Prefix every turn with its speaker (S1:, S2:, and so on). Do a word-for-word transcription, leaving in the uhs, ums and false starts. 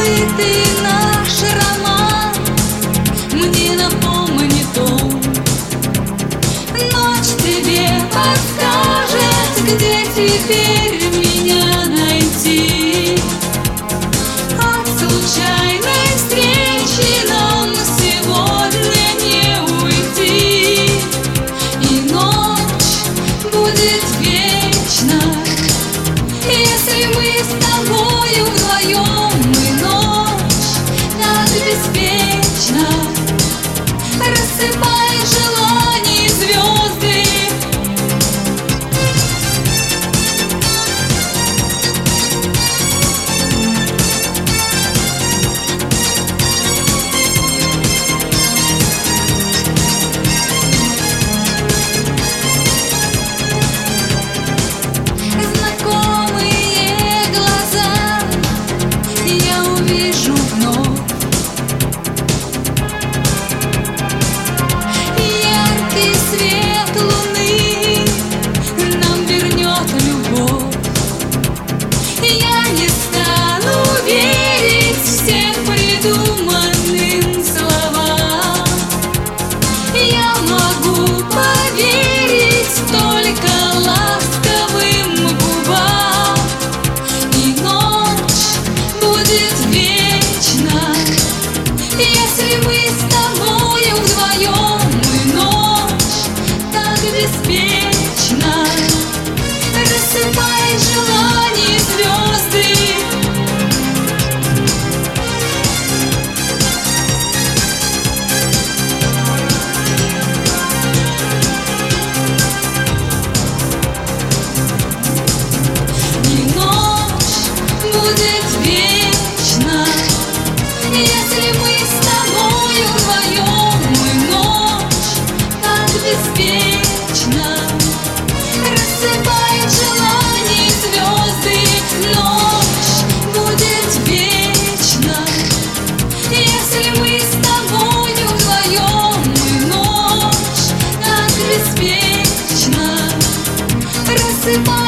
S1: забытый наш роман мне напомнит он. Ночь тебе подскажет, где теперь меня найти. От случайной встречи нам сегодня не уйти. И ночь будет вечна, если мы с тобою вдвоем. И ночь так беспечна, рассыпая желаний звезды. Знакомые глаза я увижу вновь. Яркий свет луны нам вернет любовь. Я не стану верить всем придуманным словам. Я могу поверить только ласковым губам. И ночь будет вечна, если мы с тобою вдвоем. И ночь так беспечна, рассыпает желаний звезды. И ночь будет вечна, если мы с тобою вдвоем. И ночь так беспечна, рассыпает желаний звезды. Ночь будет вечна, если мы с тобою вдвоем. И ночь так беспечна, рассыпает